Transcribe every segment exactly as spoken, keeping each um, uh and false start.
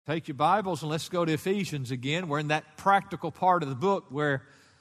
Take your Bibles and let's go to Ephesians again. We're in that practical part of the book where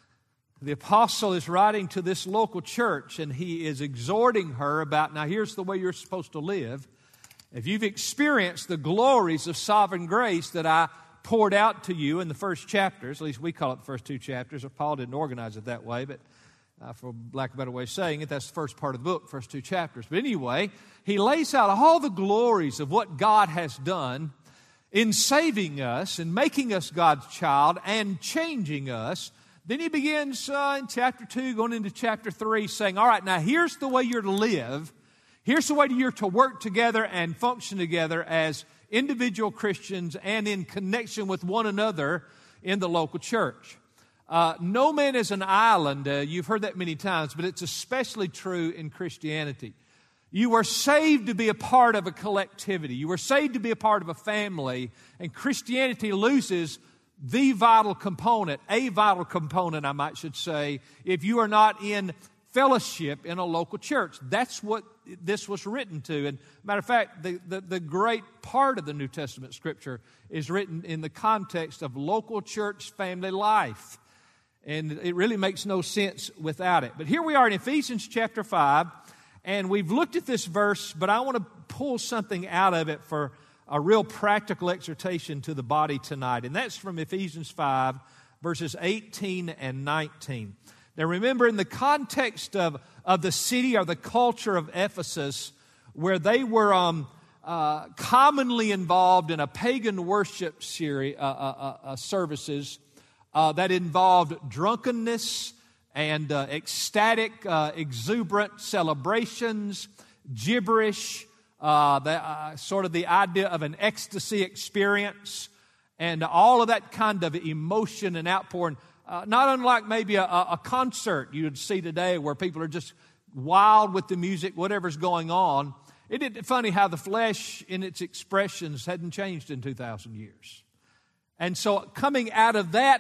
the apostle is writing to this local church and he is exhorting her about, now here's the way you're supposed to live. If you've experienced the glories of sovereign grace that I poured out to you in the first chapters, at least we call it the first two chapters, Paul didn't organize it that way, but uh, for lack of a better way of saying it, that's the first part of the book, first two chapters. But anyway, he lays out all the glories of what God has done in saving us and making us God's child and changing us. Then he begins uh, in chapter two, going into chapter three, saying, all right, now here's the way you're to live. Here's the way you're to work together and function together as individual Christians and in connection with one another in the local church. Uh, no man is an island. Uh, you've heard that many times, but it's especially true in Christianity. You were saved to be a part of a collectivity. You were saved to be a part of a family. And Christianity loses the vital component, a vital component, I might should say, if you are not in fellowship in a local church. That's what this was written to. And matter of fact, the, the, the great part of the New Testament Scripture is written in the context of local church family life. And it really makes no sense without it. But here we are in Ephesians chapter five. And we've looked at this verse, but I want to pull something out of it for a real practical exhortation to the body tonight. And that's from Ephesians five, verses eighteen and nineteen. Now remember, in the context of, of the city or the culture of Ephesus, where they were um, uh, commonly involved in a pagan worship series, uh, uh, uh, services uh, that involved drunkenness, and uh, ecstatic, uh, exuberant celebrations, gibberish, uh, the, uh, sort of the idea of an ecstasy experience, and all of that kind of emotion and outpouring. Uh, not unlike maybe a, a concert you would see today where people are just wild with the music, whatever's going on. Isn't it funny how the flesh in its expressions hadn't changed in two thousand years? And so coming out of that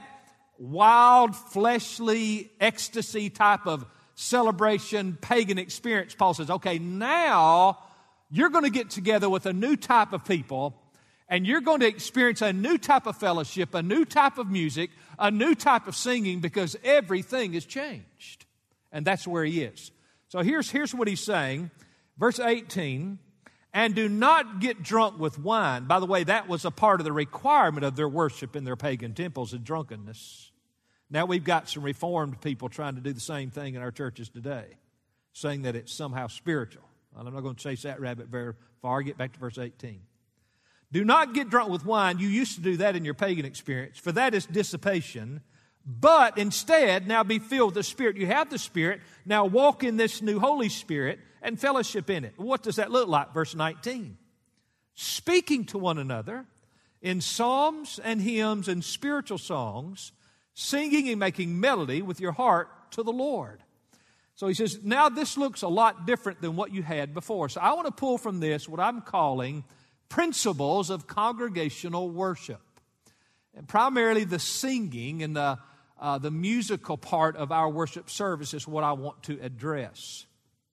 wild, fleshly, ecstasy type of celebration, pagan experience, Paul says, okay, now you're going to get together with a new type of people and you're going to experience a new type of fellowship, a new type of music, a new type of singing because everything has changed. And that's where he is. So here's, here's what he's saying. Verse eighteen, and do not get drunk with wine. By the way, that was a part of the requirement of their worship in their pagan temples, is drunkenness. Now we've got some Reformed people trying to do the same thing in our churches today, saying that it's somehow spiritual. And I'm not going to chase that rabbit very far. Get back to verse eighteen. Do not get drunk with wine. You used to do that in your pagan experience, for that is dissipation. But instead, now be filled with the Spirit. You have the Spirit. Now walk in this new Holy Spirit and fellowship in it. What does that look like? Verse nineteen. Speaking to one another in psalms and hymns and spiritual songs, singing and making melody with your heart to the Lord. So he says, now this looks a lot different than what you had before. So I want to pull from this what I'm calling principles of congregational worship. And primarily the singing and the, uh, the musical part of our worship service is what I want to address.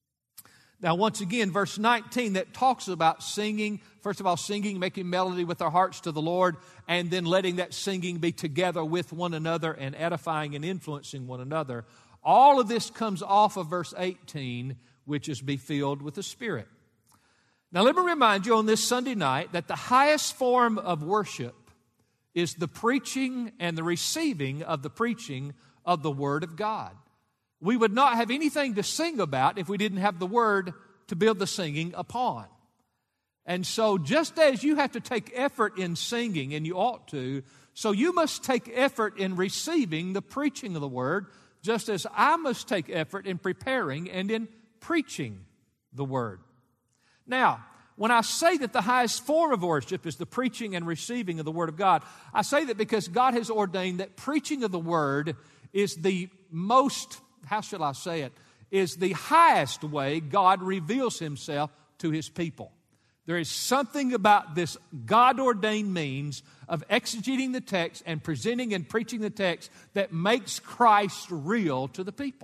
Now, once again, verse nineteen that talks about singing, first of all, singing, making melody with our hearts to the Lord, and then letting that singing be together with one another and edifying and influencing one another. All of this comes off of verse eighteen, which is be filled with the Spirit. Now, let me remind you on this Sunday night that the highest form of worship is the preaching and the receiving of the preaching of the Word of God. We would not have anything to sing about if we didn't have the Word to build the singing upon. And so just as you have to take effort in singing, and you ought to, so you must take effort in receiving the preaching of the Word, just as I must take effort in preparing and in preaching the Word. Now, when I say that the highest form of worship is the preaching and receiving of the Word of God, I say that because God has ordained that preaching of the Word is the most, how shall I say it, is the highest way God reveals Himself to His people. There is something about this God-ordained means of exegeting the text and presenting and preaching the text that makes Christ real to the people.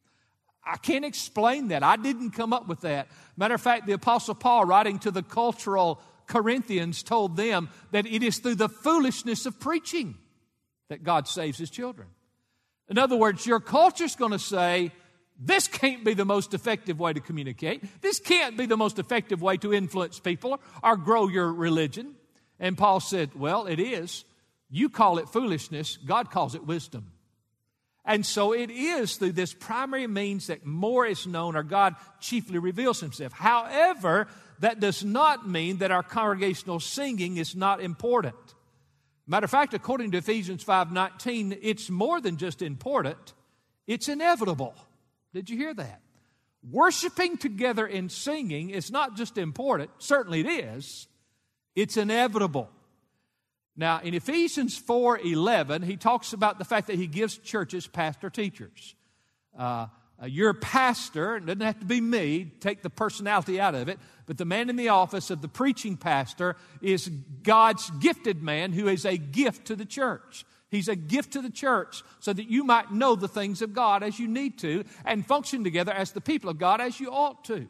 I can't explain that. I didn't come up with that. Matter of fact, the Apostle Paul, writing to the cultural Corinthians told them that it is through the foolishness of preaching that God saves His children. In other words, your culture's going to say, this can't be the most effective way to communicate. This can't be the most effective way to influence people or grow your religion. And Paul said, well, it is. You call it foolishness. God calls it wisdom. And so it is through this primary means that more is known, or God chiefly reveals Himself. However, that does not mean that our congregational singing is not important. Matter of fact, according to Ephesians five nineteen, it's more than just important, it's inevitable. Did you hear that? Worshiping together in singing is not just important, certainly it is, it's inevitable. Now, in Ephesians four eleven, he talks about the fact that he gives churches pastor teachers. Uh, uh, your pastor, it doesn't have to be me, take the personality out of it, but the man in the office of the preaching pastor is God's gifted man who is a gift to the church. He's a gift to the church so that you might know the things of God as you need to and function together as the people of God as you ought to.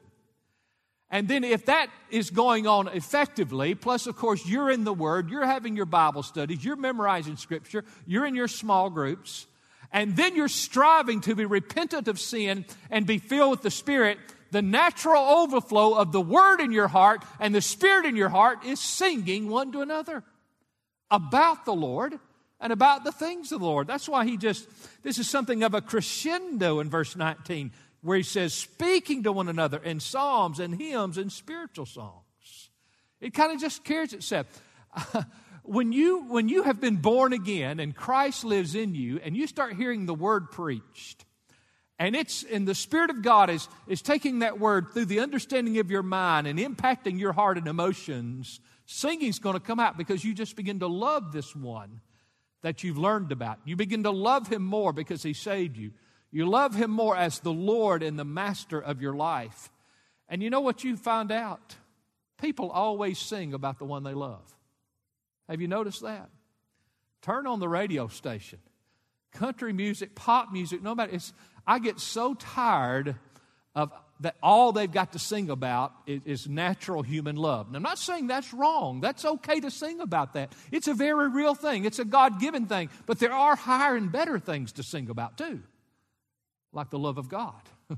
And then if that is going on effectively, plus, of course, you're in the Word, you're having your Bible studies, you're memorizing Scripture, you're in your small groups, and then you're striving to be repentant of sin and be filled with the Spirit, the natural overflow of the Word in your heart and the Spirit in your heart is singing one to another about the Lord and about the things of the Lord. That's why he just, this is something of a crescendo in verse nineteen, where he says, speaking to one another in psalms and hymns and spiritual songs. It kind of just carries itself. When you, when you have been born again and Christ lives in you and you start hearing the word preached, and it's and the Spirit of God is, is taking that word through the understanding of your mind and impacting your heart and emotions, singing's going to come out because you just begin to love this one that you've learned about. You begin to love Him more because He saved you. You love Him more as the Lord and the Master of your life. And you know what you find out? People always sing about the one they love. Have you noticed that? Turn on the radio station. Country music, pop music, no matter. It's, I get so tired of that all they've got to sing about is, is natural human love. And I'm not saying that's wrong. That's okay to sing about that. It's a very real thing. It's a God-given thing. But there are higher and better things to sing about too. Like the love of God.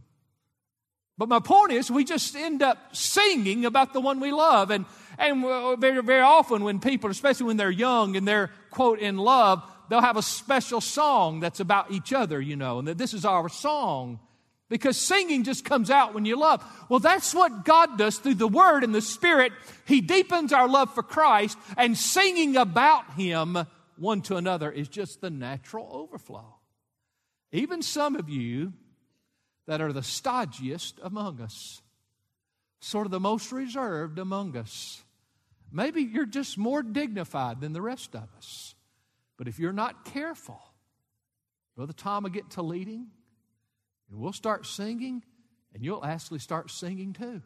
But my point is, we just end up singing about the one we love. And, and very, very often when people, especially when they're young and they're, quote, in love, they'll have a special song that's about each other, you know, and that this is our song. Because singing just comes out when you love. Well, that's what God does through the Word and the Spirit. He deepens our love for Christ, and singing about Him one to another is just the natural overflow. Even some of you that are the stodgiest among us, sort of the most reserved among us, maybe you're just more dignified than the rest of us. But if you're not careful, Brother Tom will get to leading, and we'll start singing, and you'll actually start singing too.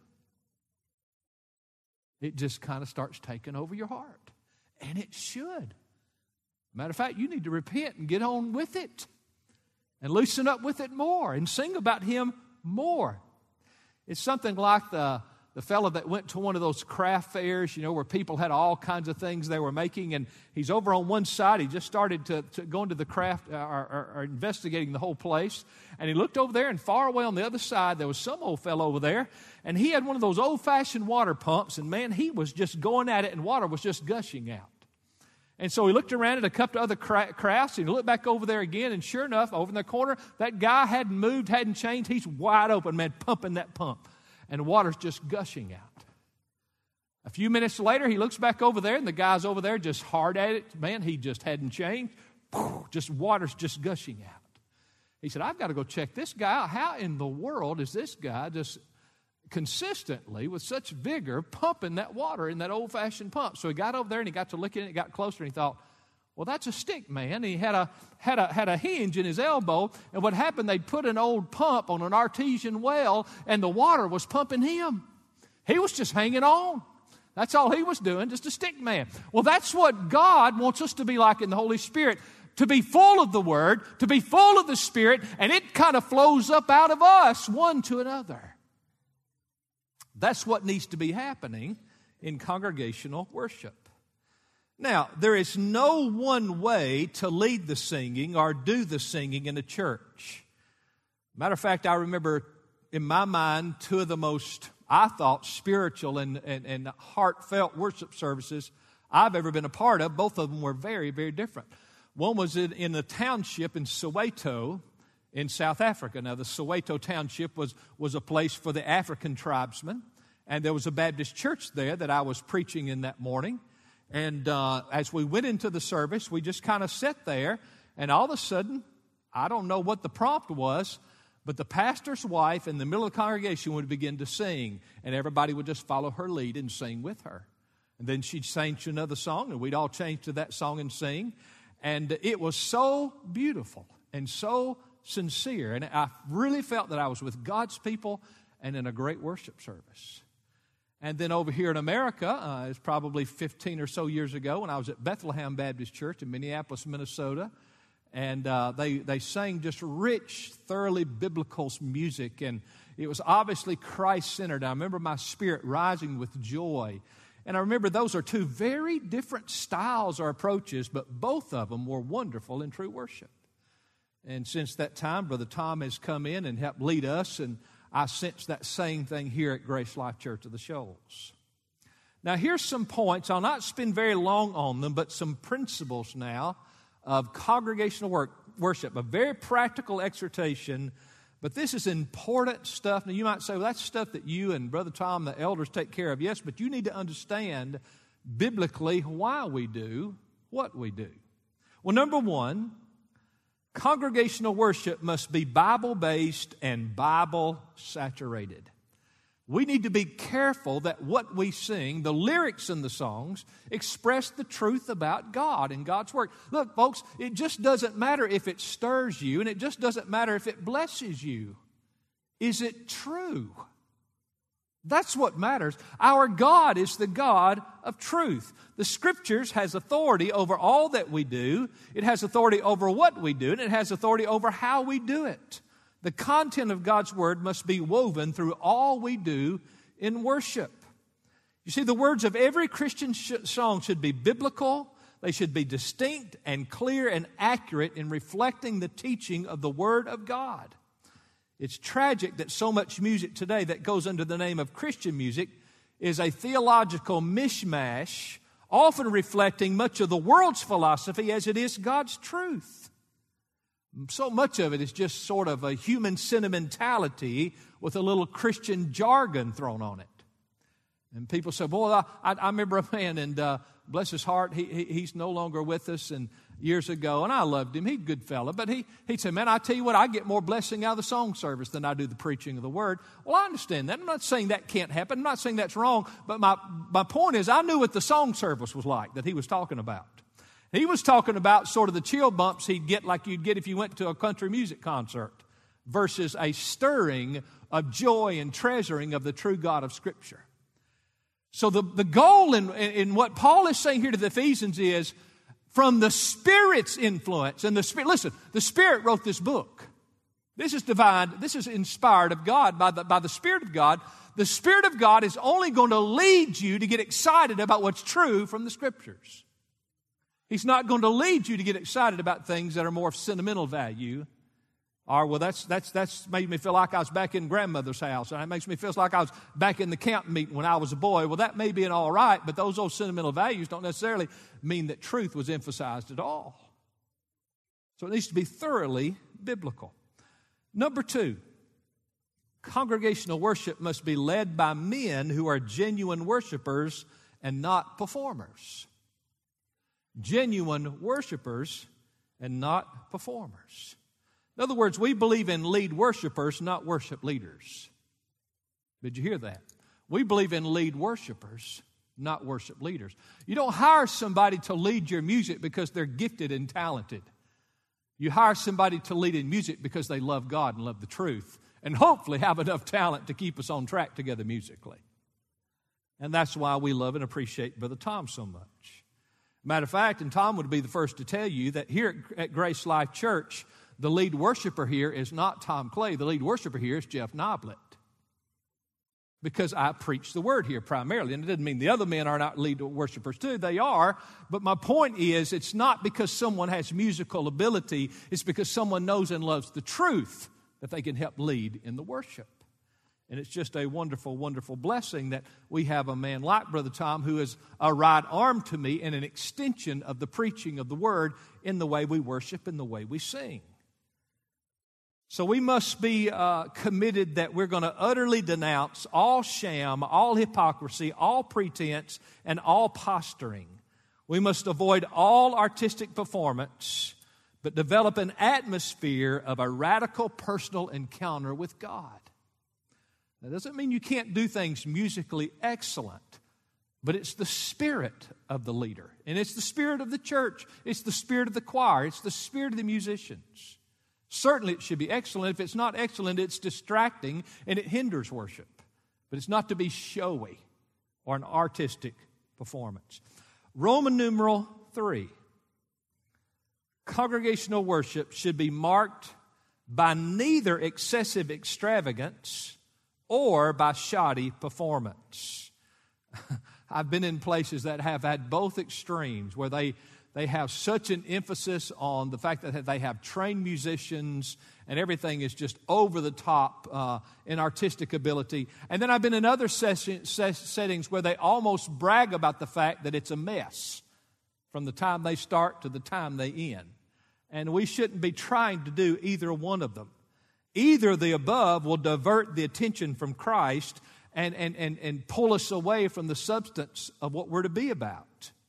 It just kind of starts taking over your heart. And it should. Matter of fact, you need to repent and get on with it. And loosen up with it more and sing about Him more. It's something like the, the fellow that went to one of those craft fairs, you know, where people had all kinds of things they were making. And he's over on one side. He just started to, to go into the craft, uh, or, or, or investigating the whole place. And he looked over there, and far away on the other side, there was some old fellow over there. And he had one of those old-fashioned water pumps. And man, he was just going at it, and water was just gushing out. And so he looked around at a couple of other crafts, and he looked back over there again, and sure enough, over in the corner, that guy hadn't moved, hadn't changed. He's wide open, man, pumping that pump. And the water's just gushing out. A few minutes later, he looks back over there, and the guy's over there just hard at it. Man, he just hadn't changed. Just water's just gushing out. He said, I've got to go check this guy out. How in the world is this guy just consistently, with such vigor, pumping that water in that old-fashioned pump? So he got over there and he got to looking at it, got closer, and he thought, well, that's a stick man. He had a had a had a hinge in his elbow, and what happened, they'd put an old pump on an artesian well, and the water was pumping him. He was just hanging on. That's all he was doing, just a stick man. Well, that's what God wants us to be like in the Holy Spirit, to be full of the Word, to be full of the Spirit, and it kind of flows up out of us one to another. That's what needs to be happening in congregational worship. Now, there is no one way to lead the singing or do the singing in a church. Matter of fact, I remember in my mind two of the most, I thought, spiritual and, and, and heartfelt worship services I've ever been a part of. Both of them were very, very different. One was in, in a township in Soweto in South Africa. Now, the Soweto township was, was a place for the African tribesmen, and there was a Baptist church there that I was preaching in that morning. And uh, as we went into the service, we just kind of sat there, and all of a sudden, I don't know what the prompt was, but the pastor's wife in the middle of the congregation would begin to sing, and everybody would just follow her lead and sing with her. And then she'd sing to another song, and we'd all change to that song and sing. And it was so beautiful and so sincere, and I really felt that I was with God's people and in a great worship service. And then over here in America, uh, it's probably fifteen or so years ago when I was at Bethlehem Baptist Church in Minneapolis, Minnesota. And uh, they, they sang just rich, thoroughly biblical music. And it was obviously Christ-centered. I remember my spirit rising with joy. And I remember those are two very different styles or approaches, but both of them were wonderful in true worship. And since that time, Brother Tom has come in and helped lead us, and I sense that same thing here at Grace Life Church of the Shoals. Now, here's some points. I'll not spend very long on them, but some principles now of congregational work, worship, a very practical exhortation, but this is important stuff. Now, you might say, well, that's stuff that you and Brother Tom, the elders, take care of. Yes, but you need to understand biblically why we do what we do. Well, number one, congregational worship must be Bible-based and Bible-saturated. We need to be careful that what we sing, the lyrics in the songs, express the truth about God and God's Word. Look, folks, it just doesn't matter if it stirs you, and it just doesn't matter if it blesses you. Is it true? That's what matters. Our God is the God of truth. The Scriptures has authority over all that we do. It has authority over what we do, and it has authority over how we do it. The content of God's Word must be woven through all we do in worship. You see, the words of every Christian sh- song should be biblical. They should be distinct and clear and accurate in reflecting the teaching of the Word of God. It's tragic that so much music today that goes under the name of Christian music is a theological mishmash, often reflecting much of the world's philosophy as it is God's truth. So much of it is just sort of a human sentimentality with a little Christian jargon thrown on it. And people say, boy, I, I remember a man, and uh, bless his heart, he, he, he's no longer with us, and years ago, and I loved him. He's a good fella, but he, he'd say, man, I tell you what, I get more blessing out of the song service than I do the preaching of the Word. Well, I understand that. I'm not saying that can't happen. I'm not saying that's wrong, but my, my point is I knew what the song service was like that he was talking about. He was talking about sort of the chill bumps he'd get like you'd get if you went to a country music concert versus a stirring of joy and treasuring of the true God of Scripture. So the, the goal in, in what Paul is saying here to the Ephesians is from the Spirit's influence. And the Spirit, listen, the Spirit wrote this book. This is divine. This is inspired of God by the, by the Spirit of God. The Spirit of God is only going to lead you to get excited about what's true from the Scriptures. He's not going to lead you to get excited about things that are more of sentimental value. Or, well, that's that's that's made me feel like I was back in grandmother's house. And it makes me feel like I was back in the camp meeting when I was a boy. Well, that may be an all right, but those old sentimental values don't necessarily mean that truth was emphasized at all. So it needs to be thoroughly biblical. Number two, congregational worship must be led by men who are genuine worshipers and not performers. Genuine worshipers and not performers. In other words, we believe in lead worshipers, not worship leaders. Did you hear that? We believe in lead worshipers, not worship leaders. You don't hire somebody to lead your music because they're gifted and talented. You hire somebody to lead in music because they love God and love the truth and hopefully have enough talent to keep us on track together musically. And that's why we love and appreciate Brother Tom so much. Matter of fact, and Tom would be the first to tell you that here at Grace Life Church, the lead worshiper here is not Tom Clay. The lead worshiper here is Jeff Noblet. because I preach the word here primarily. And it doesn't mean the other men are not lead worshipers too. They are. But my point is, it's not because someone has musical ability. It's because someone knows and loves the truth that they can help lead in the worship. And it's just a wonderful, wonderful blessing that we have a man like Brother Tom who is a right arm to me and an extension of the preaching of the word in the way we worship and the way we sing. So we must be uh, committed that we're going to utterly denounce all sham, all hypocrisy, all pretense, and all posturing. We must avoid all artistic performance, but develop an atmosphere of a radical personal encounter with God. That doesn't mean you can't do things musically excellent, but it's the spirit of the leader, and it's the spirit of the church, it's the spirit of the choir, it's the spirit of the musicians. Certainly it should be excellent. If it's not excellent, it's distracting and it hinders worship. But it's not to be showy or an artistic performance. Roman numeral three. Congregational worship should be marked by neither excessive extravagance or by shoddy performance. I've been in places that have had both extremes where they They have such an emphasis on the fact that they have trained musicians and everything is just over the top uh, in artistic ability. And then I've been in other session, ses- settings where they almost brag about the fact that it's a mess from the time they start to the time they end. And we shouldn't be trying to do either one of them. Either the above will divert the attention from Christ and, and, and, and pull us away from the substance of what we're to be about.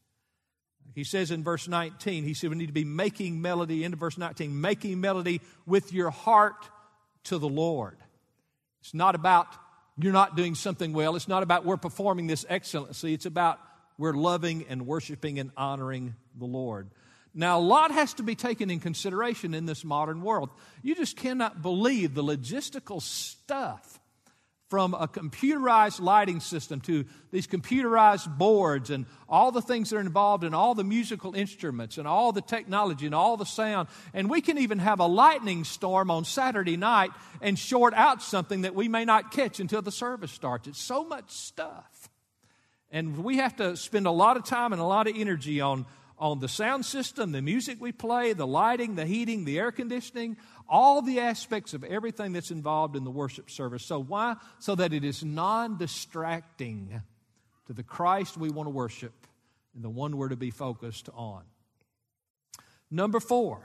He says in verse nineteen, he said we need to be making melody, into verse nineteen, making melody with your heart to the Lord. It's not about you're not doing something well. It's not about we're performing this excellency. It's about we're loving and worshiping and honoring the Lord. Now, a lot has to be taken in consideration in this modern world. You just cannot believe the logistical stuff from a computerized lighting system to these computerized boards and all the things that are involved in all the musical instruments and all the technology and all the sound. And we can even have a lightning storm on Saturday night and short out something that we may not catch until the service starts. It's so much stuff. And we have to spend a lot of time and a lot of energy on on the sound system, the music we play, the lighting, the heating, the air conditioning, all the aspects of everything that's involved in the worship service. So why? So that it is non-distracting to the Christ we want to worship and the one we're to be focused on. Number four,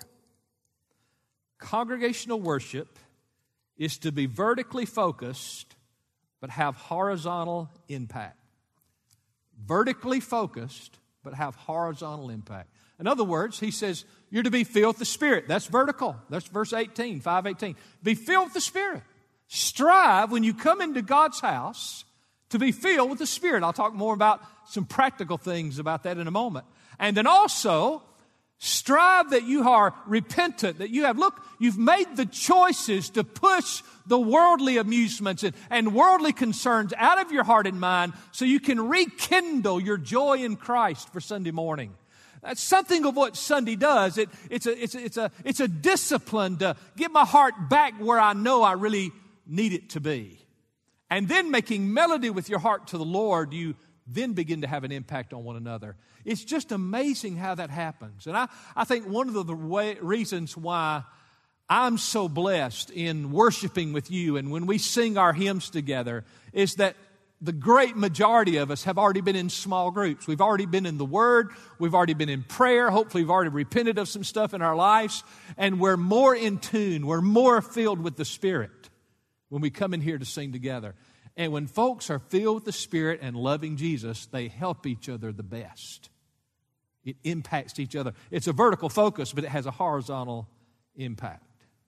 congregational worship is to be vertically focused but have horizontal impact. Vertically focused but have horizontal impact. In other words, he says, you're to be filled with the Spirit. That's vertical. That's verse eighteen, five eighteen. Be filled with the Spirit. Strive when you come into God's house to be filled with the Spirit. I'll talk more about some practical things about that in a moment. And then also, strive that you are repentant, that you have, look, you've made the choices to push the worldly amusements and, and worldly concerns out of your heart and mind so you can rekindle your joy in Christ for Sunday morning. That's something of what Sunday does. It, it's, a, it's, a, it's, a, it's a discipline to get my heart back where I know I really need it to be. And then making melody with your heart to the Lord, you then begin to have an impact on one another. It's just amazing how that happens. And I, I think one of the, the way, reasons why I'm so blessed in worshiping with you and when we sing our hymns together is that the great majority of us have already been in small groups. We've already been in the Word. We've already been in prayer. Hopefully we've already repented of some stuff in our lives. And we're more in tune. We're more filled with the Spirit when we come in here to sing together. And when folks are filled with the Spirit and loving Jesus, they help each other the best. It impacts each other. It's a vertical focus, but it has a horizontal impact.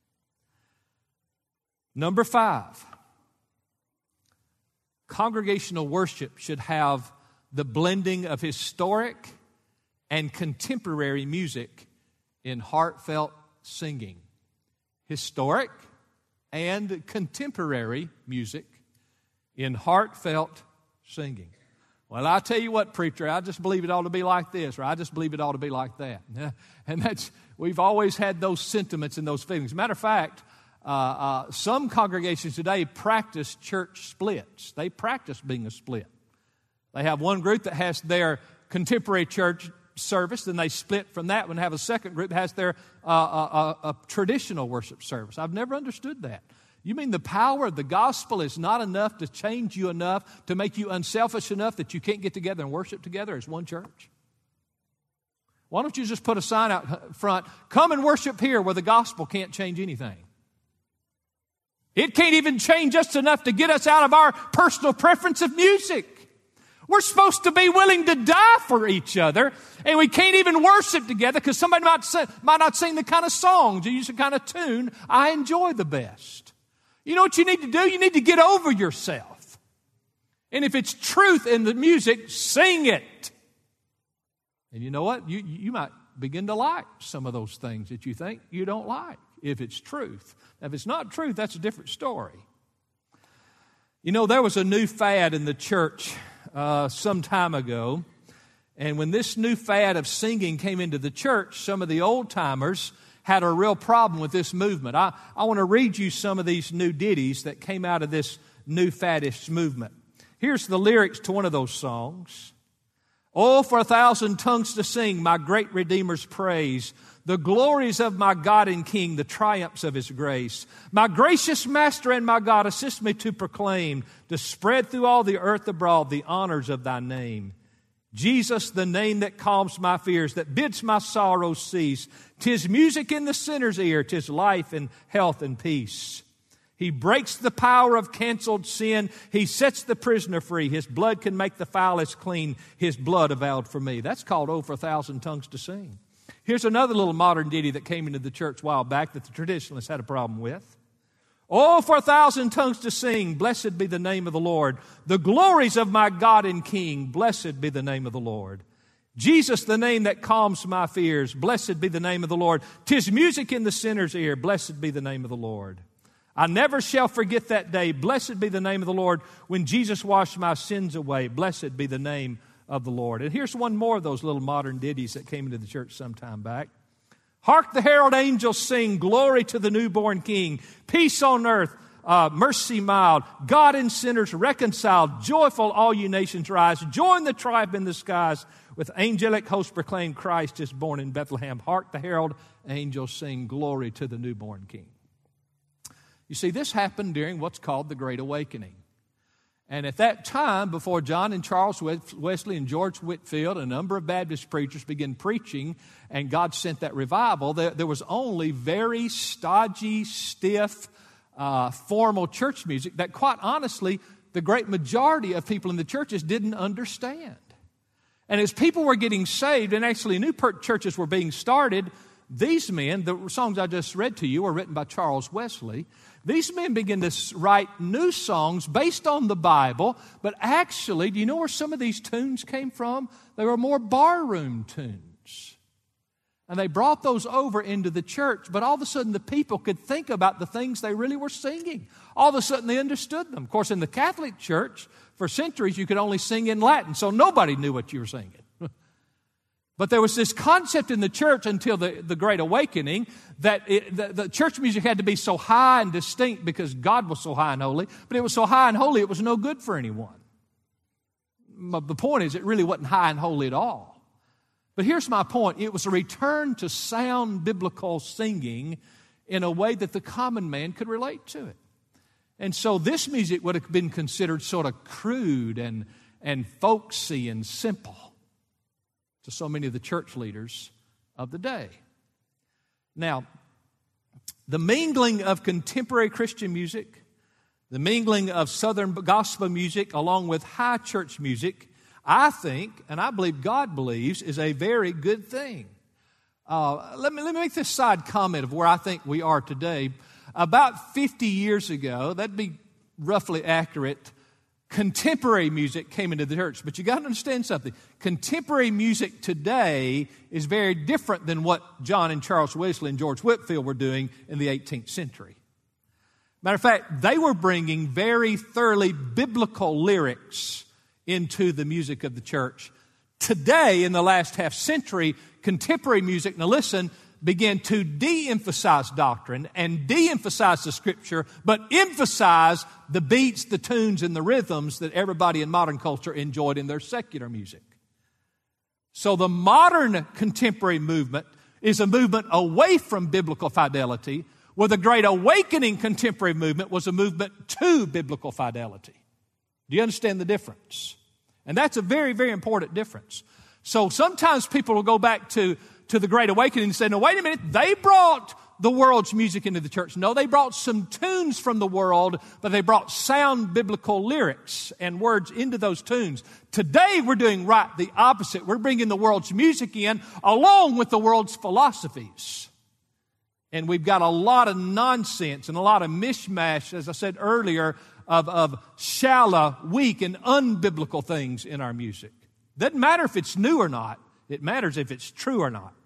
Number five, congregational worship should have the blending of historic and contemporary music in heartfelt singing. Historic and contemporary music in heartfelt singing. Well, I tell you what, preacher, I just believe it ought to be like this, or I just believe it ought to be like that. And that's, we've always had those sentiments and those feelings. Matter of fact, Uh, uh, some congregations today practice church splits. They practice being a split. They have one group that has their contemporary church service, then they split from that one and have a second group that has their uh, uh, uh, traditional worship service. I've never understood that. You mean the power of the gospel is not enough to change you enough, to make you unselfish enough that you can't get together and worship together as one church? Why don't you just put a sign out front, come and worship here, where the gospel can't change anything? It can't even change us enough to get us out of our personal preference of music. We're supposed to be willing to die for each other, and we can't even worship together because somebody might, sing, might not sing the kind of songs or use the kind of tune I enjoy the best. You know what you need to do? You need to get over yourself. And if it's truth in the music, sing it. And you know what? You, you might begin to like some of those things that you think you don't like, if it's truth. Now, if it's not truth, that's a different story. You know, there was a new fad in the church uh, some time ago. And when this new fad of singing came into the church, some of the old-timers had a real problem with this movement. I, I want to read you some of these new ditties that came out of this new faddish movement. Here's the lyrics to one of those songs. Oh, for a thousand tongues to sing my great Redeemer's praise, the glories of my God and King, the triumphs of His grace. My gracious Master and my God, assist me to proclaim, to spread through all the earth abroad the honors of Thy name. Jesus, the name that calms my fears, that bids my sorrows cease. 'Tis music in the sinner's ear, 'tis life and health and peace. He breaks the power of canceled sin. He sets the prisoner free. His blood can make the foulest clean. His blood avowed for me. That's called Oh, for a Thousand Tongues to Sing. Here's another little modern ditty that came into the church a while back that the traditionalists had a problem with. Oh, for a thousand tongues to sing, blessed be the name of the Lord. The glories of my God and King, blessed be the name of the Lord. Jesus, the name that calms my fears, blessed be the name of the Lord. 'Tis music in the sinner's ear, blessed be the name of the Lord. I never shall forget that day, blessed be the name of the Lord, when Jesus washed my sins away, blessed be the name of the Lord. And here's one more of those little modern ditties that came into the church some time back. Hark the herald angels sing, glory to the newborn King, peace on earth, uh, mercy mild, God and sinners reconciled, joyful all you nations rise, join the tribe in the skies, with angelic hosts proclaim Christ is born in Bethlehem. Hark the herald angels sing, glory to the newborn King. You see, this happened during what's called the Great Awakening. And at that time, before John and Charles Wesley and George Whitefield, a number of Baptist preachers began preaching, and God sent that revival, there, there was only very stodgy, stiff, uh, formal church music that, quite honestly, the great majority of people in the churches didn't understand. And as people were getting saved, and actually new churches were being started, these men, the songs I just read to you were written by Charles Wesley. These men began to write new songs based on the Bible, but actually, do you know where some of these tunes came from? They were more barroom tunes. And they brought those over into the church, but all of a sudden the people could think about the things they really were singing. All of a sudden they understood them. Of course, in the Catholic Church, for centuries you could only sing in Latin, so nobody knew what you were singing. But there was this concept in the church until the, the Great Awakening that it, the, the church music had to be so high and distinct because God was so high and holy, but it was so high and holy it was no good for anyone. But the point is, it really wasn't high and holy at all. But here's my point. It was a return to sound biblical singing in a way that the common man could relate to it. And so this music would have been considered sort of crude and, and folksy and simple to so many of the church leaders of the day. Now, the mingling of contemporary Christian music, the mingling of Southern gospel music along with high church music, I think, and I believe God believes, is a very good thing. Uh, let me, let me make this side comment of where I think we are today. About fifty years ago, that'd be roughly accurate, contemporary music came into the church. But you got to understand something. Contemporary music today is very different than what John and Charles Wesley and George Whitefield were doing in the eighteenth century. Matter of fact, they were bringing very thoroughly biblical lyrics into the music of the church. Today, in the last half century, contemporary music, now listen, began to de-emphasize doctrine and de-emphasize the Scripture, but emphasize the beats, the tunes, and the rhythms that everybody in modern culture enjoyed in their secular music. So the modern contemporary movement is a movement away from biblical fidelity, where the Great Awakening contemporary movement was a movement to biblical fidelity. Do you understand the difference? And that's a very, very important difference. So sometimes people will go back to, to the Great Awakening and say, no, wait a minute, they brought the world's music into the church. No, they brought some tunes from the world, but they brought sound biblical lyrics and words into those tunes. Today, we're doing right the opposite. We're bringing the world's music in along with the world's philosophies. And we've got a lot of nonsense and a lot of mishmash, as I said earlier, of, of shallow, weak, and unbiblical things in our music. Doesn't matter if it's new or not. It matters if it's true or not.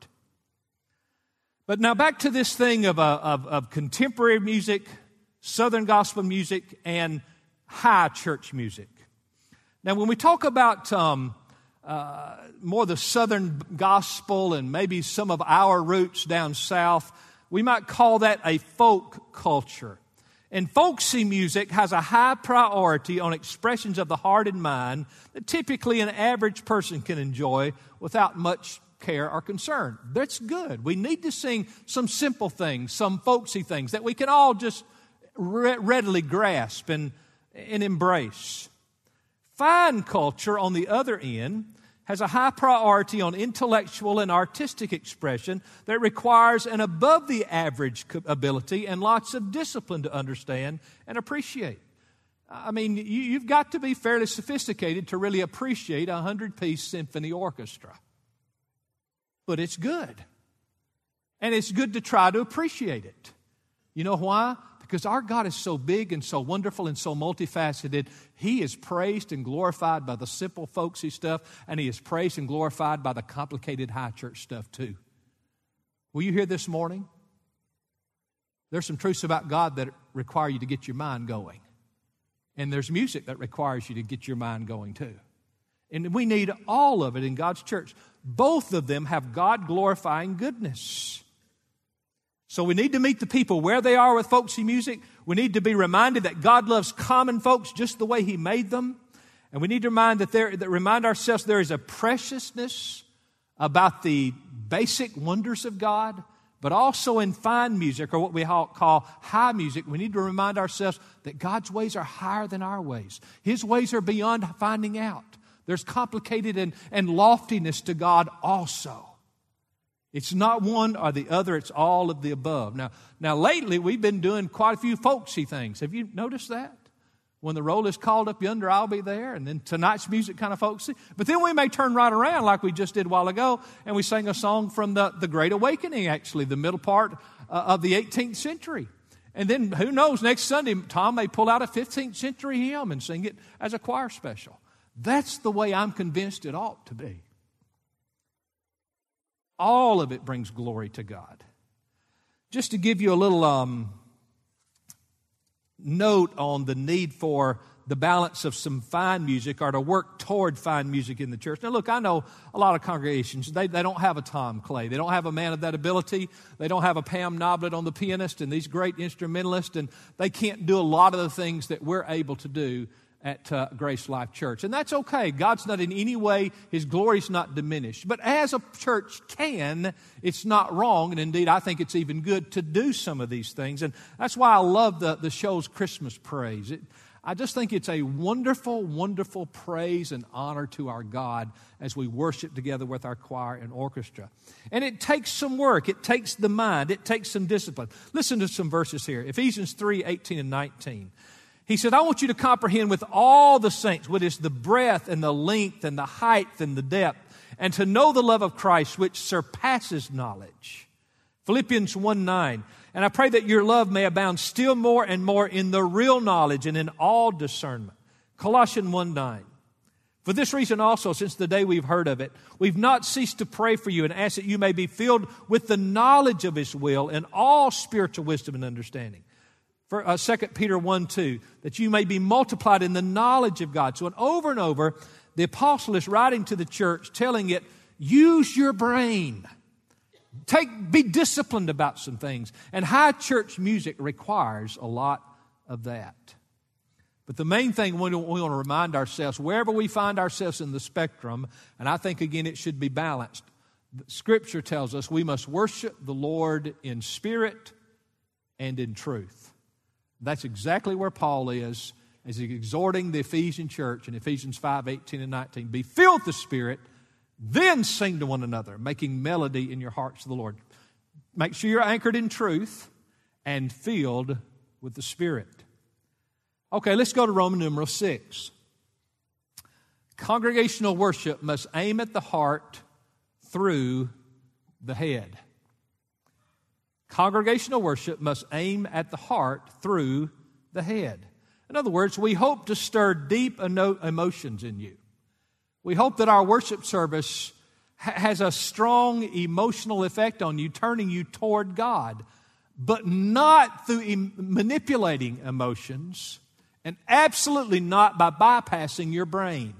But now back to this thing of, uh, of, of contemporary music, Southern gospel music, and high church music. Now when we talk about um, uh, more the Southern gospel and maybe some of our roots down south, we might call that a folk culture. And folksy music has a high priority on expressions of the heart and mind that typically an average person can enjoy without much care or concern. That's good. We need to sing some simple things, some folksy things that we can all just re- readily grasp and, and embrace. Fine culture, on the other end, has a high priority on intellectual and artistic expression that requires an above-the-average ability and lots of discipline to understand and appreciate. I mean, you, you've got to be fairly sophisticated to really appreciate a hundred-piece symphony orchestra. But it's good. And it's good to try to appreciate it. You know why? Because our God is so big and so wonderful and so multifaceted. He is praised and glorified by the simple folksy stuff, and He is praised and glorified by the complicated high church stuff too. Will you hear this morning? There's some truths about God that require you to get your mind going. And there's music that requires you to get your mind going too. And we need all of it in God's church. Both of them have God-glorifying goodness. So we need to meet the people where they are with folksy music. We need to be reminded that God loves common folks just the way He made them. And we need to remind, that there, that remind ourselves there is a preciousness about the basic wonders of God, but also in fine music, or what we call high music, we need to remind ourselves that God's ways are higher than our ways. His ways are beyond finding out. There's complicated and, and loftiness to God also. It's not one or the other, it's all of the above. Now, now lately we've been doing quite a few folksy things. Have you noticed that? When the roll is called up yonder, I'll be there. And then tonight's music kind of folksy. But then we may turn right around like we just did a while ago, and we sang a song from the, the Great Awakening, actually, the middle part uh, of the eighteenth century. And then who knows, next Sunday, Tom may pull out a fifteenth century hymn and sing it as a choir special. That's the way I'm convinced it ought to be. All of it brings glory to God. Just to give you a little um, note on the need for the balance of some fine music, or to work toward fine music in the church. Now look, I know a lot of congregations, they, they don't have a Tom Clay. They don't have a man of that ability. They don't have a Pam Noblet on the pianist and these great instrumentalists, and they can't do a lot of the things that we're able to do at uh, Grace Life Church. And that's okay. God's not in any way, His glory's not diminished. But as a church can, it's not wrong, and indeed I think it's even good to do some of these things. And that's why I love the, the show's Christmas Praise. It, I just think it's a wonderful, wonderful praise and honor to our God as we worship together with our choir and orchestra. And it takes some work. It takes the mind. It takes some discipline. Listen to some verses here. Ephesians three, eighteen and nineteen. He said, I want you to comprehend with all the saints what is the breadth and the length and the height and the depth, and to know the love of Christ which surpasses knowledge. Philippians one nine. And I pray that your love may abound still more and more in the real knowledge and in all discernment. Colossians one nine. For this reason also, since the day we've heard of it, we've not ceased to pray for you and ask that you may be filled with the knowledge of His will and all spiritual wisdom and understanding. For uh, Second Peter one two, that you may be multiplied in the knowledge of God. So and over and over, the apostle is writing to the church, telling it, use your brain. take, be disciplined about some things. And high church music requires a lot of that. But the main thing we want to remind ourselves, wherever we find ourselves in the spectrum, and I think, again, it should be balanced. Scripture tells us we must worship the Lord in spirit and in truth. That's exactly where Paul is as he's exhorting the Ephesian church in Ephesians five, eighteen and nineteen. Be filled with the Spirit, then sing to one another, making melody in your hearts to the Lord. Make sure you're anchored in truth and filled with the Spirit. Okay, let's go to Roman numeral six. Congregational worship must aim at the heart through the head. Congregational worship must aim at the heart through the head. In other words, we hope to stir deep emotions in you. We hope that our worship service ha- has a strong emotional effect on you, turning you toward God, but not through em- manipulating emotions, and absolutely not by bypassing your brain.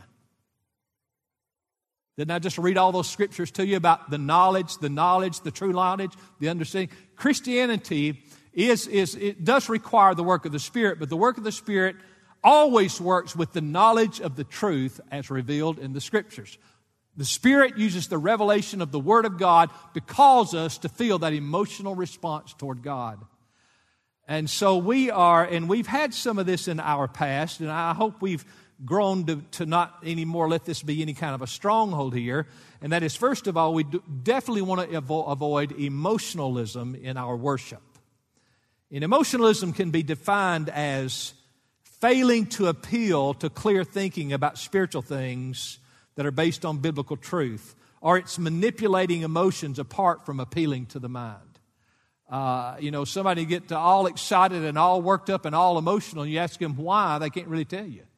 Didn't I just read all those scriptures to you about the knowledge, the knowledge, the true knowledge, the understanding? Christianity is, is it does require the work of the Spirit, but the work of the Spirit always works with the knowledge of the truth as revealed in the Scriptures. The Spirit uses the revelation of the Word of God to cause us to feel that emotional response toward God. And so we are, and we've had some of this in our past, and I hope we've grown to, to not anymore let this be any kind of a stronghold here. And that is, first of all, we do definitely want to avo- avoid emotionalism in our worship. And emotionalism can be defined as failing to appeal to clear thinking about spiritual things that are based on biblical truth, or it's manipulating emotions apart from appealing to the mind. Uh, you know, somebody get to all excited and all worked up and all emotional, and you ask them why, they can't really tell you.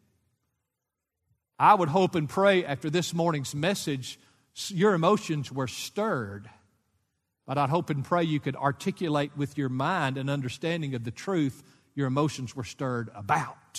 I would hope and pray after this morning's message, your emotions were stirred. But I'd hope and pray you could articulate with your mind an understanding of the truth your emotions were stirred about.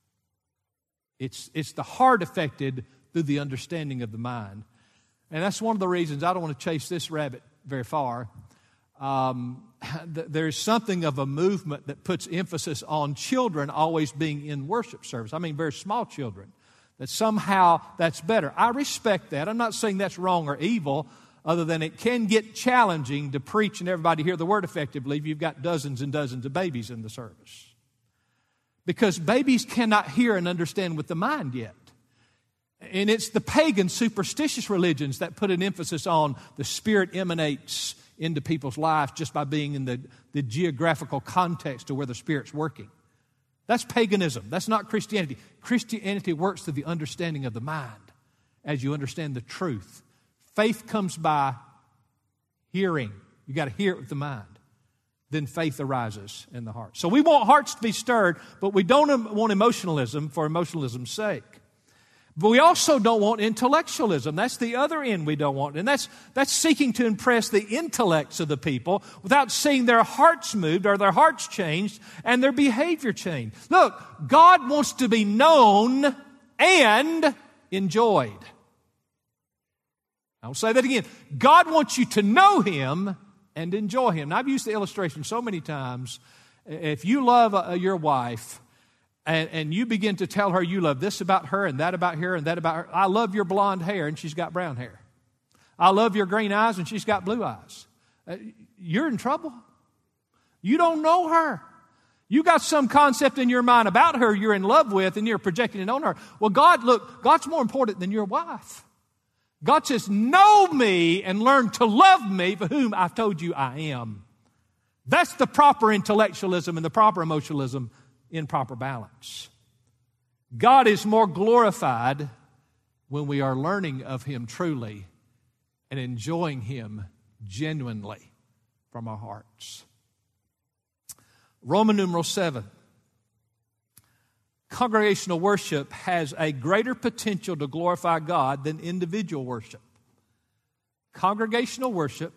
It's, it's the heart affected through the understanding of the mind. And that's one of the reasons I don't want to chase this rabbit very far. Um, th- there's something of a movement that puts emphasis on children always being in worship service. I mean, very small children. That somehow that's better. I respect that. I'm not saying that's wrong or evil, other than it can get challenging to preach and everybody hear the word effectively if you've got dozens and dozens of babies in the service. Because babies cannot hear and understand with the mind yet. And it's the pagan superstitious religions that put an emphasis on the Spirit emanates into people's lives just by being in the, the geographical context of where the Spirit's working. That's paganism. That's not Christianity. Christianity works through the understanding of the mind as you understand the truth. Faith comes by hearing. You got to hear it with the mind. Then faith arises in the heart. So we want hearts to be stirred, but we don't want emotionalism for emotionalism's sake. But we also don't want intellectualism. That's the other end we don't want. And that's, that's seeking to impress the intellects of the people without seeing their hearts moved or their hearts changed and their behavior changed. Look, God wants to be known and enjoyed. I'll say that again. God wants you to know Him and enjoy Him. Now, I've used the illustration so many times. If you love uh, your wife, And, and you begin to tell her you love this about her and that about her and that about her. I love your blonde hair and she's got brown hair. I love your green eyes and she's got blue eyes. Uh, you're in trouble. You don't know her. You got some concept in your mind about her you're in love with and you're projecting it on her. Well, God, look, God's more important than your wife. God says, know me and learn to love me for whom I've told you I am. That's the proper intellectualism and the proper emotionalism in proper balance. God is more glorified when we are learning of Him truly and enjoying Him genuinely from our hearts. Roman numeral seven. Congregational worship has a greater potential to glorify God than individual worship. Congregational worship,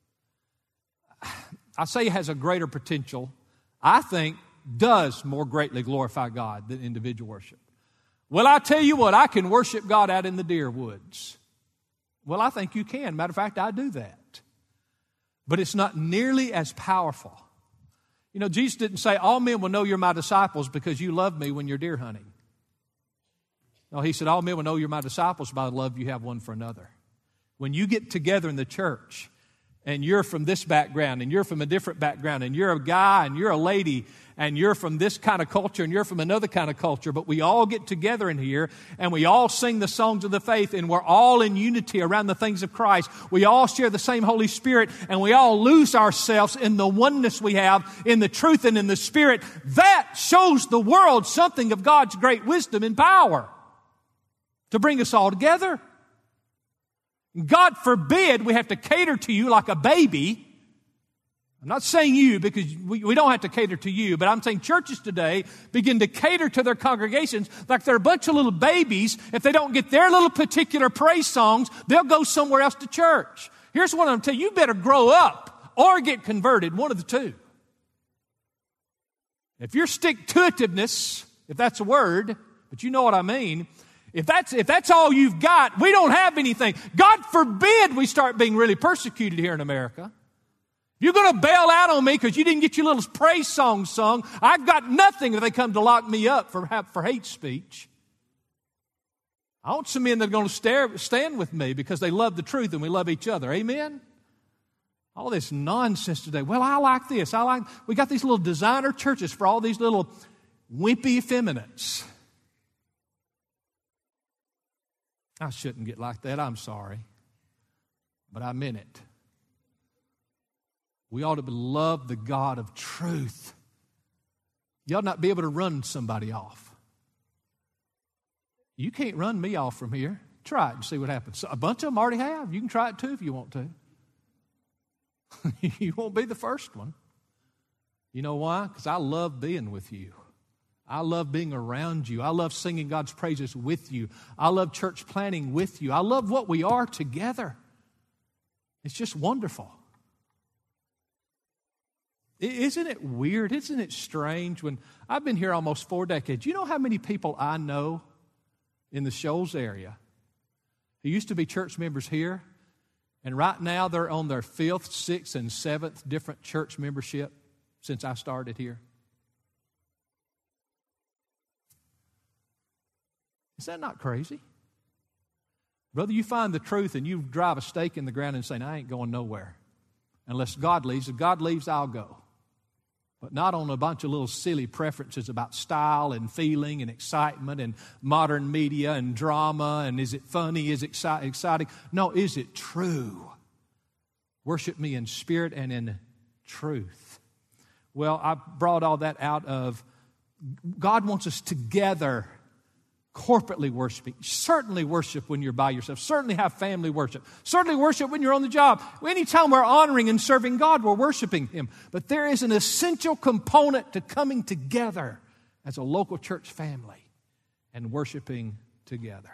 I say it has a greater potential. I think does more greatly glorify God than individual worship. Well, I tell you what, I can worship God out in the deer woods. Well, I think you can. Matter of fact, I do that. but it's not nearly as powerful. You know, Jesus didn't say, all men will know you're my disciples because you love me when you're deer hunting. No, he said, all men will know you're my disciples by the love you have one for another. When you get together in the church, and you're from this background, and you're from a different background, and you're a guy, and you're a lady, and you're from this kind of culture, and you're from another kind of culture, but we all get together in here, and we all sing the songs of the faith, and we're all in unity around the things of Christ. We all share the same Holy Spirit, and we all lose ourselves in the oneness we have, in the truth and in the Spirit. That shows the world something of God's great wisdom and power to bring us all together. God forbid we have to cater to you like a baby. I'm not saying you because we, we don't have to cater to you, but I'm saying churches today begin to cater to their congregations like they're a bunch of little babies. If they don't get their little particular praise songs, they'll go somewhere else to church. Here's what I'm going to tell you. You better grow up or get converted, one of the two. If your stick-to-itiveness, if that's a word, but you know what I mean, If that's, if that's all you've got, we don't have anything. God forbid we start being really persecuted here in America. If you're going to bail out on me because you didn't get your little praise song sung, I've got nothing if they come to lock me up for, for hate speech. I want some men that are going to stare, stand with me because they love the truth and we love each other. Amen? All this nonsense today. Well, I like this. I like. We got these little designer churches for all these little wimpy effeminates. I shouldn't get like that. I'm sorry. But I meant it. We ought to love the God of truth. You ought not be able to run somebody off. You can't run me off from here. Try it and see what happens. So a bunch of them already have. You can try it too if you want to. You won't be the first one. You know why? Because I love being with you. I love being around you. I love singing God's praises with you. I love church planning with you. I love what we are together. It's just wonderful. Isn't it weird? Isn't it strange? When I've been here almost four decades, you know how many people I know in the Shoals area who used to be church members here, and right now they're on their fifth, sixth, and seventh different church membership since I started here? Is that not crazy? Brother, you find the truth and you drive a stake in the ground and say, I ain't going nowhere unless God leaves. If God leaves, I'll go. But not on a bunch of little silly preferences about style and feeling and excitement and modern media and drama and is it funny, is it exci- exciting? No, is it true? Worship me in spirit and in truth. Well, I brought all that out of God wants us together corporately worshiping. Certainly worship when you're by yourself. Certainly have family worship. Certainly worship when you're on the job. Anytime we're honoring and serving God, we're worshiping Him. But there is an essential component to coming together as a local church family and worshiping together.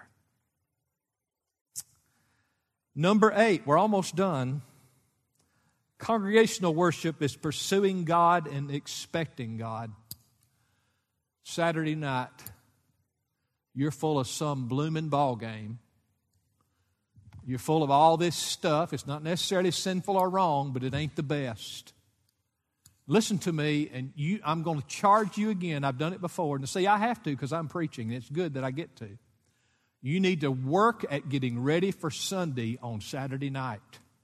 Number eight, we're almost done. Congregational worship is pursuing God and expecting God. Saturday night, you're full of some blooming ball game. You're full of all this stuff. It's not necessarily sinful or wrong, but it ain't the best. Listen to me, and you, I'm going to charge you again. I've done it before. And see, I have to because I'm preaching. It's good that I get to. You need to work at getting ready for Sunday on Saturday night.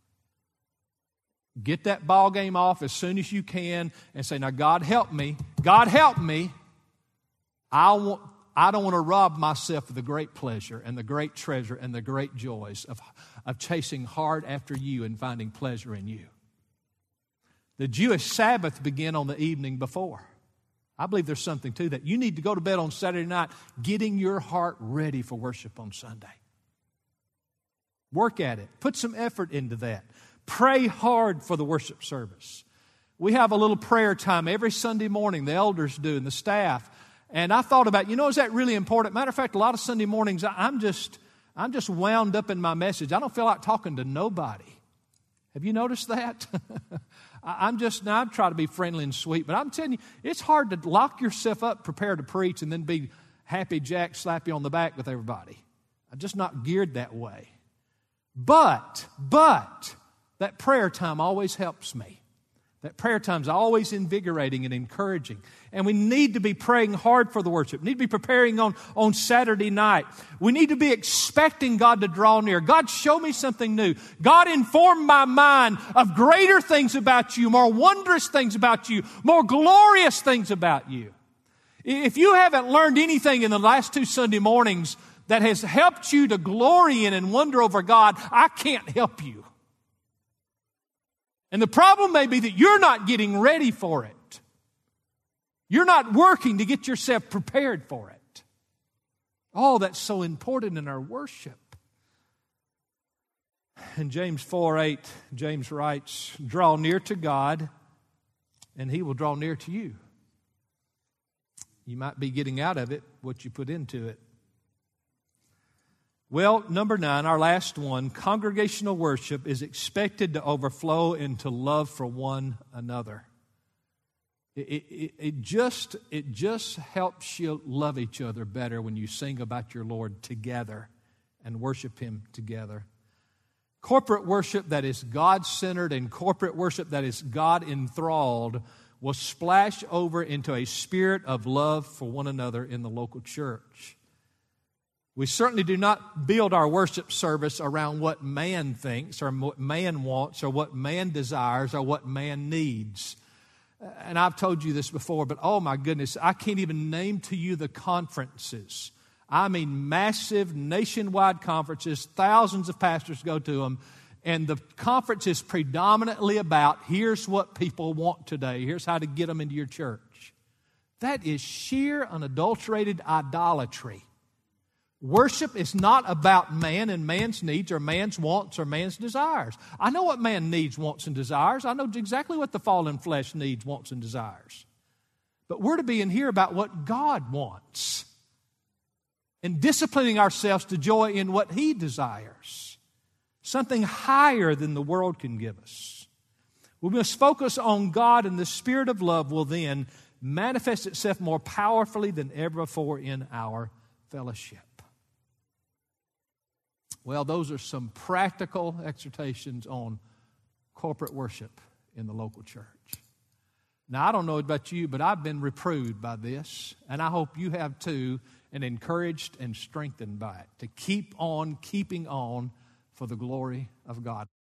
Get that ball game off as soon as you can and say, now, God help me. God help me. I want... I don't want to rob myself of the great pleasure and the great treasure and the great joys of, of chasing hard after you and finding pleasure in you. The Jewish Sabbath began on the evening before. I believe there's something to that. You need to go to bed on Saturday night getting your heart ready for worship on Sunday. Work at it. Put some effort into that. Pray hard for the worship service. We have a little prayer time every Sunday morning, the elders do and the staff. And I thought about, you know, is that really important? Matter of fact, a lot of Sunday mornings, I'm just, I'm just wound up in my message. I don't feel like talking to nobody. Have you noticed that? I'm just, now I try to be friendly and sweet, but I'm telling you, it's hard to lock yourself up, prepare to preach, and then be happy Jack, slap you on the back with everybody. I'm just not geared that way. But, but, that prayer time always helps me. That prayer time is always invigorating and encouraging. And we need to be praying hard for the worship. We need to be preparing on, on Saturday night. We need to be expecting God to draw near. God, show me something new. God, inform my mind of greater things about you, more wondrous things about you, more glorious things about you. If you haven't learned anything in the last two Sunday mornings that has helped you to glory in and wonder over God, I can't help you. And the problem may be that you're not getting ready for it. You're not working to get yourself prepared for it. Oh, that's so important in our worship. In James four eight, James writes, draw near to God, and He will draw near to you. You might be getting out of it what you put into it. Well, number nine, our last one, congregational worship is expected to overflow into love for one another. It, it, it, just, it just helps you love each other better when you sing about your Lord together and worship Him together. Corporate worship that is God-centered and corporate worship that is God-enthralled will splash over into a spirit of love for one another in the local church. We certainly do not build our worship service around what man thinks or what man wants or what man desires or what man needs. And I've told you this before, but oh my goodness, I can't even name to you the conferences. I mean massive nationwide conferences, thousands of pastors go to them, and the conference is predominantly about here's what people want today, here's how to get them into your church. That is sheer unadulterated idolatry. Worship is not about man and man's needs or man's wants or man's desires. I know what man needs, wants, and desires. I know exactly what the fallen flesh needs, wants, and desires. But we're to be in here about what God wants and disciplining ourselves to joy in what He desires, something higher than the world can give us. We must focus on God, and the Spirit of love will then manifest itself more powerfully than ever before in our fellowship. Well, those are some practical exhortations on corporate worship in the local church. Now, I don't know about you, but I've been reproved by this, and I hope you have too, and encouraged and strengthened by it to keep on keeping on for the glory of God.